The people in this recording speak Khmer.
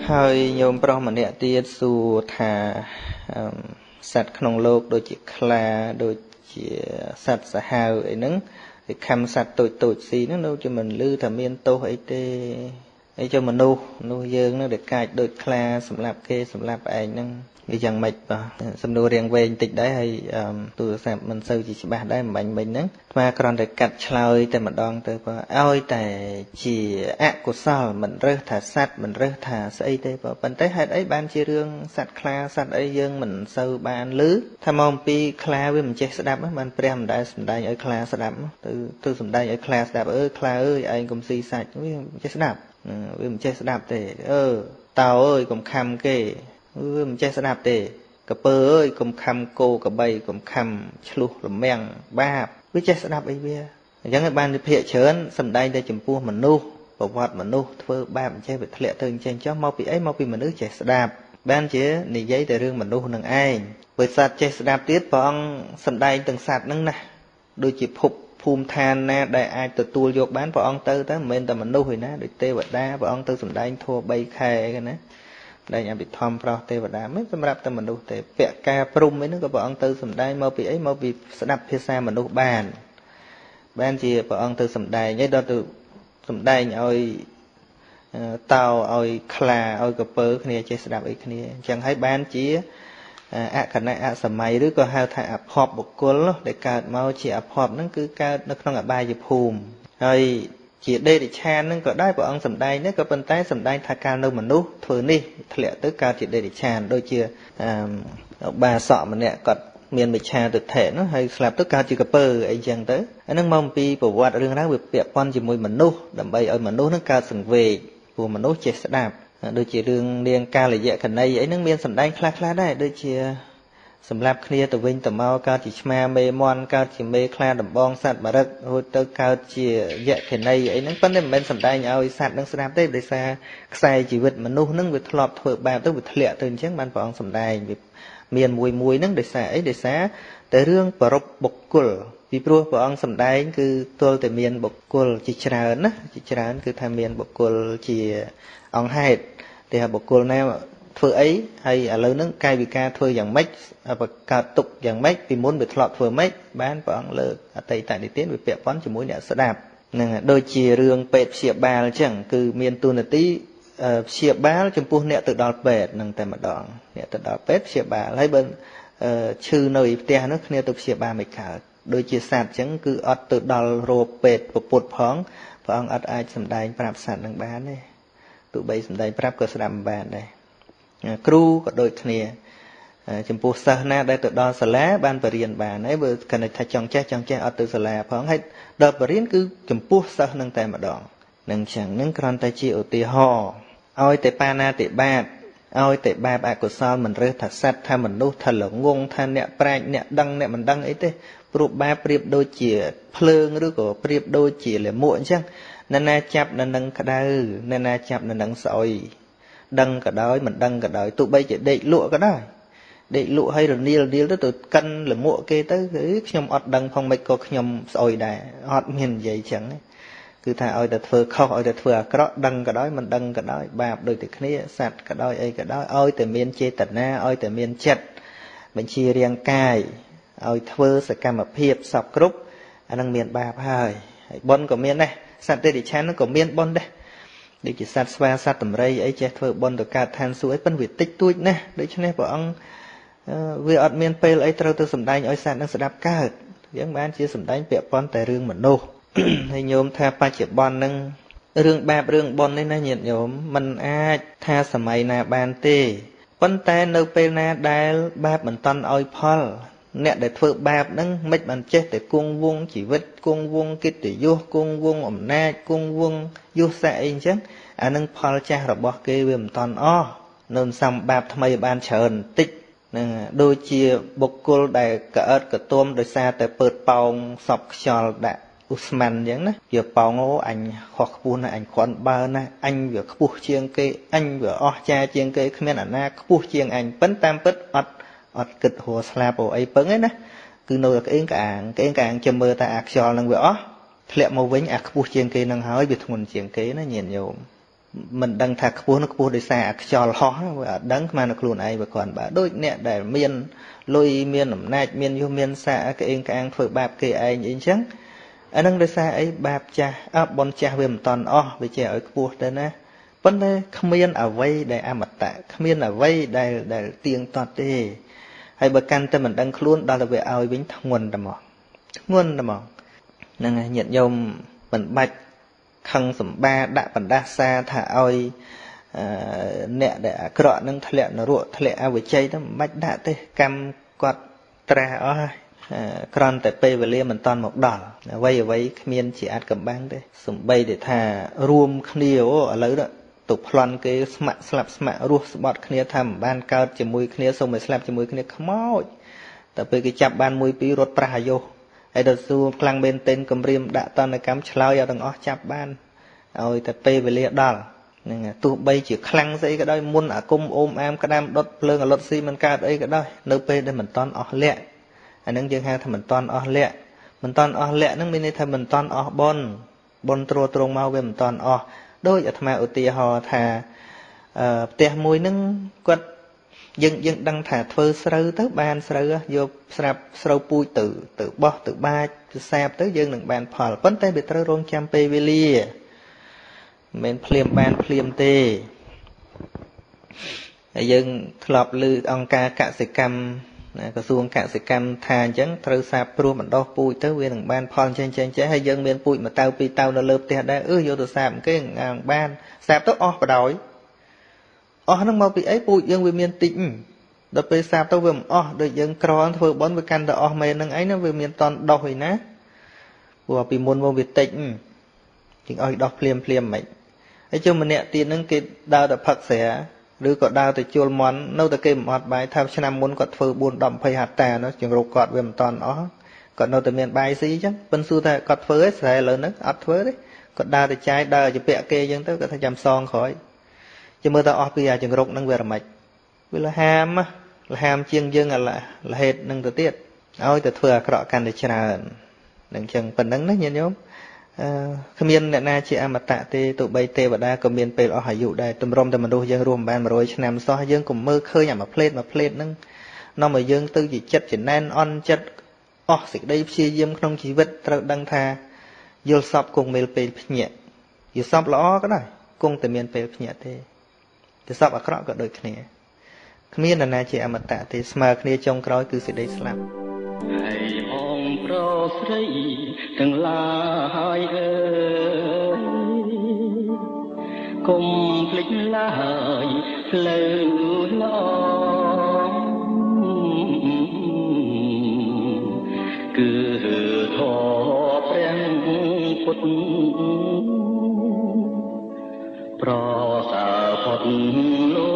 hơi nhôm pro mà nè tiết su thà sạchក្នុងលោកដូចជាខ្លាដូចជាសត្វសាហាវអីហ្នឹងវាខំសត្វតូចតូចស៊ីហ្នឹងនៅជាមិនលឺថាមានទោសអីទេអីចុះមនុស្សយើងហ្នឹងដែលកាចដូចខ្លាសម្រាប់គេសម្រាប់ឯងហ្នឹងវាយ៉ាងម៉េចបាទសំណួររៀងវែងតិចដែរហើយទូរស័ព្ទមិនសូវជាច្បាស់ដែរមិញហ្នឹងស្មាគ្រាន់តែកាត់ឆ្លើយតែម្ដងទៅបើឲ្យតែជាអកុសលមិនរើសថាសត្វមិនរើសថាស្អីទេបើប៉ុន្តែហេតុអីបានជារឿងសត្វខ្លាសត្វអីយើងមិនសូវបានឮថាមកអំពីខ្លាវាមិនចេះស្ដាប់បានព្រះមិនដែលសម្ដែងឲ្យខ្លាស្ដាប់ទៅសម្ដែងឲ្យខ្លាស្ដាប់ខ្លាអើយឯងកុំស៊ីសាច់វាមិនចេះស្ដាប់វាមិនចេះស្ដាប់ទេតើអើយកុំខំគេវាមិនចេះស្ដាប់ទេកពើអើយកុំខំគោកបីកុំខំឆ្លុះលមាំងបាបវាចេះស្ដាប់អីវាអញ្ចឹងបានវិភាគច្រើនសំដែងតែចំពោះមនុស្សប្រវត្តិមនុស្សធ្វើបាបអញ្ចេះវាធ្លាក់ទៅអញ្ចឹងចុះមកពីអីមកពីមនុស្សចេះស្ដាប់បានជានិយាយតែរឿងមនុស្សនឹងឯងបើសត្វចេះស្ដាប់ទៀតព្រះអង្គសំដែងទាំងសត្វហ្នឹងណាដូចជាភពភូមិឋានណាដែលអាចទទួលយកបានព្រះអង្គទៅមិនមែនតែមនុស្សឯណាដូចទេវតាព្រះអង្គទៅសំដែងធម៌3ខែគេណាដែលអភិធម្មប្រោះទេវតាមិនសម្រាប់តែមនុស្សទេពាក់ការព្រំអីហ្នឹងក៏ព្រះអង្គទៅសំដែងមកពីអីមកពីស្ដាប់ភាសាមនុស្សបានជាព្រះអង្គទៅសំដែងឯដល់ទៅសំដែងឲ្យតោឲ្យខ្លាឲ្យកពើគ្នាចេះស្ដាប់អីគ្នាអញ្ចឹងហើយបានជាអគណៈអសម័យឬក៏ហៅថាអភ័ព្វបុគ្គលដែលកើតមកជាអភ័ព្វហ្នឹងគឺកើតនៅក្នុងអបាយភូមិហើយជាដេរិឆានហ្នឹងក៏ដែរព្រះអង្គសម្ដែងនេះក៏ប៉ុន្តែសម្ដែងថាកាលនៅមនុស្សធ្វើនេះធ្លាក់ទៅកើតជាដេរិឆានដូចជាបាសកម្នាក់គាត់មានមិច្ឆាទិដ្ឋិហ្នឹងហើយស្លាប់ទៅកើតជាកពើអីចឹងទៅអាហ្នឹងមកអំពីប្រវត្តិរឿងរ៉ាវវាពាក់ព័ន្ធជាមួយមនុស្សដើម្បីឲ្យមនុស្សហ្នឹងកើតសង្វេគព្រោះមនុស្សចេះស្ដាប់ដូចជារឿងនាងកាលយៈកណីអីហ្នឹងមានសម្ដែងខ្លះៗដែរដូចជាសម្រាប់គ្នាទៅវិញទៅមកកើតជាឆ្មាមេមន់កើតជាមេខ្លាដំបងសត្វបរិករួចទៅកើតជាយៈខេណីអីហ្នឹងប៉ុន្តែមិនមែនសម្ដែងឲ្យសត្វហ្នឹងស្ដាប់ទេដោយសារខ្សែជីវិតមនុស្សហ្នឹងវាធ្លាប់ធ្វើបាបទៅវាធ្លាក់ទៅអញ្ចឹងបានព្រះអង្គសម្ដែងវាមានមួយហ្នឹងដោយសារអីដោយសារតែរឿងប្រពបុគ្គលពីព្រោះព្រះអង្គសម្ដែងគឺទល់តែមានបុគ្គលជាច្រើនណាជាច្រើនគឺថាមានបុគ្គលជាអង្គហេតុតែបុគ្គលណាធ្វើអីហើយឥឡូវហ្នឹងកាយវិការធ្វើយ៉ាងម៉េចកើតទុកយ៉ាងម៉េចពីមុនវាធ្លាប់ធ្វើម៉េចបានព្រះអង្គលើកអតីតនិទានវាពាក់ព័ន្ធជាមួយអ្នកស្ដាប់ហ្នឹងដូចជារឿងពេទ្យព្យាបាលអញ្ចឹងគឺមានទូនាទីព្យាបាលចំពោះអ្នកទៅដល់ពេទ្យហ្នឹងតែម្ដងអ្នកទៅដល់ពេទ្យព្យាបាលហើយបើឈឺនៅផ្ទះនោះគ្នាទៅព្យាបាលមិនកើតដូចជាសត្វអញ្ចឹងគឺអត់ទៅដល់រោគពេទ្យពុទ្ធផងព្រះអង្គអត់អាចសម្ដែងប្រាប់សត្វនឹងបានទេទោះបីសម្ដែងប្រាប់ក៏ស្ដាប់មិនបានដែរគ្រូក៏ដូចគ្នាចំពោះសិស្សណាដែលទៅដល់សាលាបានបរៀនបានហើយបើគិតថាចង់ចេះអត់ទៅសាលាផងហើយដល់បរៀនគឺចំពោះសិស្សនឹងតែម្ដងនឹងចឹងនឹងគ្រាន់តែជាឧទាហរណ៍ឲ្យតែបាណាតិបាតឲ្យតែបាបអកុសលមិនរើសថាសត្វថាមនុស្សថាល្ងងថាអ្នកប្រាជ្ញអ្នកដឹងអ្នកមិនដឹងអីទេព្រោះបាបប្រៀបដូចជាភ្លើងឬក៏ប្រៀបដូចជាលាមកអញ្ចឹងអ្នកណាចាប់នៅនឹងក្តៅអ្នកណាចាប់នៅនឹងស្អុយដឹងក៏ដោយមិនដឹងក៏ដោយទោះបីជាដេកលក់ក៏ដោយដេកលក់ឲ្យរនីលទៅកិនលមួកគេទៅខ្ញុំអត់ដឹងផងមិនក៏ខ្ញុំស្អុយដែរអត់មាននិយាយចឹងគឺថាឲ្យតែធ្វើខុសឲ្យតែធ្វើអាក្រក់ដឹងក៏ដោយមិនដឹងក៏ដោយបាបដូចតែគ្នាសត្វក៏ដោយអីក៏ដោយឲ្យតែមានចេតនាឲ្យតែមានចិត្តបញ្ជារាងកាយឲ្យធ្វើសកម្មភាពសពគ្រប់អានឹងមានបាបហើយបុណ្យក៏មានដែរសត្វទេរិឆានក៏មានបុណ្យដែរដូចជាសត្វស្វាសត្វតម្រៃអីចេះធ្វើបុណ្យទៅកើតឋានសួគ៌អីប៉ុន្តែវាតិចតួចណាស់ដូច្នេះព្រះអង្គវាអត់មានពេលអីត្រូវទៅសម្ដែងឲ្យសត្វនឹងស្ដាប់កើតយើងបានជាសម្ដែងពាក់ព័ន្ធតែរឿងមនុស្សហើយញោមថាបច្ចុប្បន្នហ្នឹងរឿងបាបរឿងបុណ្យនេះណាញាតិញោមមិនអាចថាសម័យណាបានទេប៉ុន្តែនៅពេលណាដែលបាបមិនតន់ឲ្យផលអ្នកដែលធ្វើបាបហ្នឹងមិនបានចេះតែគង់វង្សជីវិតគង់វង្សកិត្តិយសគង់វង្សអំណាចគង់វង្សយសស័ក្តិអីអញ្ចឹងអានឹងផលចាស់របស់គេវាមិនតន់អស់នៅសំបាបថ្មីបានច្រើនបន្តិចហ្នឹងដូចជាបុគ្គលដែលកើតកទុំដោយសារតែពើតប៉ោងសពខ្យល់ដាក់ឧស្ម័នអញ្ចឹងណាវាប៉ោងអូអញខុសខ្ពស់ណាស់អញគ្រាន់បើណាស់អញវាខ្ពស់ជាងគេអញវាអស់ចាជាងគេគ្មានអាណាខ្ពស់ជាងអញប៉ុន្តែតាមពិតអត់គិតហួស្លាប់អូអីពឹងឯណាគឺនៅតែក្អេងក្អាងចាំមើលតែអាខ្យល់នឹងវាអស់ធ្លាក់មកវិញអាខ្ពស់ជាងគេនឹងហើយវាធ្ងន់ជាងគេណាញាតិញោម mình đăng thà khua nó khua để xa cho lo đăng mà nó luôn ấy và còn bà đôi nè để miên lôi miên ẩm nạch miên vô miên xa cái anh phơi bạp cái ai như chăng anh đang để xa ấy bạp cha bon cha về một toàn về trẻ ở khua đây nè vấn đề không miên ở vây để mặt tạ không miên ở vây để tiền toàn đi hay bậc căn tên mình đăng luôn đó là về ao bính nguồn đầm mỏ năng nhận nhôm mình bạch khăn sầm ba đã bản đa xa thả oi nè để cọ nâng thẹn nó ruột thẹn với chay đó bạch đã thế cam quạt tra oi còn tại pe về lia mình toàn một đỏ vay miên chỉ ăn cầm băng đấy sầm bay để thả ruom nhiều ở lấy đó tục plan cái smart ruột bọt kia tham ban cao chỉ mùi kia xong rồi slap chỉ mùi kia không mỏi tại pe cái chập ban mùi pi ruột pra vôไอ้ดสูคลังเบนเต็นกำเรียมด่าตอนในกำเฉลยเอาดังอ้อจับบ้านเอาแต่เปไปเลียดอลนี่ไงตัวใบจีคลังใส่ก็ได้มุนอากุมโอมแอมกระดามรถเพลิงรถซีมันกาดไอ้ก็ได้เนื้อเปได้เหมือนตอนอ้อเละอันนั้นยังไงทำเหมือนตอนอ้อเละเหมือนตอนอ้อเละนั่นไม่ได้ทำเหมือนตอนอ้อบนตรงมาเว้เหมือนตอนอ้อโดยอาตมาอุติหอทาเตะมวยนั่งกดยังดังถาเธอสระtới bànสระโยสระสระปุยtừบ่từ baแซบtớiยังหนึ่งbànพอลปั้นเต้เบตรรงจำเปวิลีเหม็นเพลียมบานเพลียมเต้ยังทลอบลือองกากสิกรรมกระทรวงกสิกรรมทานจังเธอทราบรวมมันดอกปุยtớiเวียนหนึ่งbànพอลเจให้ยังเมียนปุยมาเตาปีเตาเราเลิบเตะได้โยตัวทราบcái bànทราบต้องออกไปดอยนั่งมาปีไอ้ปุยยังวิเมียนติ่งโดยไปทราบตัวเวมโดยยังกรอนเพื่อบอลไปกันแต่เมย์นั่งไอ้นั่งวิเมียนตอนดอกเลยนะว่าปีมนวงวิติ่งจึงดอกเพลียมไหมไอ้เจ้ามันเนี่ยตีนั่งกิดดาวแต่ผักเสียหรือก็ดาวแต่จูลมอนนู่แต่เกมอดใบทำชนะมุนก็เพื่อบุญดำพยหัดแต่เนาะจึงรูกอดเวมตอนก็นู่แต่เมียนใบซีจังเป็นสู้แต่กอดเพื่อใส่เลยนึกอัดเพื่อดิก็ดาวแต่ใจดาวจะเปะเกยยังเต้ก็ทำจำซองขอยจะเมื่อตาออกไปจึงรกนั่งเวรมัดเวลาหามเชียงยังอะไรเหตุนั่งตัวเตี้ยเอาแต่เถื่อเคราะห์กันในชนะหนึ่งเชิงเป็นนั่งนั่นยันยมขมิ้นเนี่ยนาเชียอมตะเตตุใบเตวดาก็มีนเปลอหายุได้ตุ่มรมแต่มันดูยังรวมบ้านมาโรยชนะซ้อยังกลุ่มมือเคยอย่างมาเพลทนั่งน้องมายังตื้อจีจัดจีแน่นอ่อนจัดสิ่งใดเชียยิ้มขนมชีวิตเราดังทาโยลซับกงเมลเปลเนี่ยโยซับล้อก็ได้กงแต่มีนเปลเนี่ยเตแต่ซับอักระก็โดยขณีขมิ้นนาเชียอมตะเตสมาขณีจงกร้อยคือสิ่งใดสลับให้องค์โปรดใส่ทั้งหลายกุมพลิกลายเพลิงลองคือทอเปรียงพุทธเพราะสาพดโล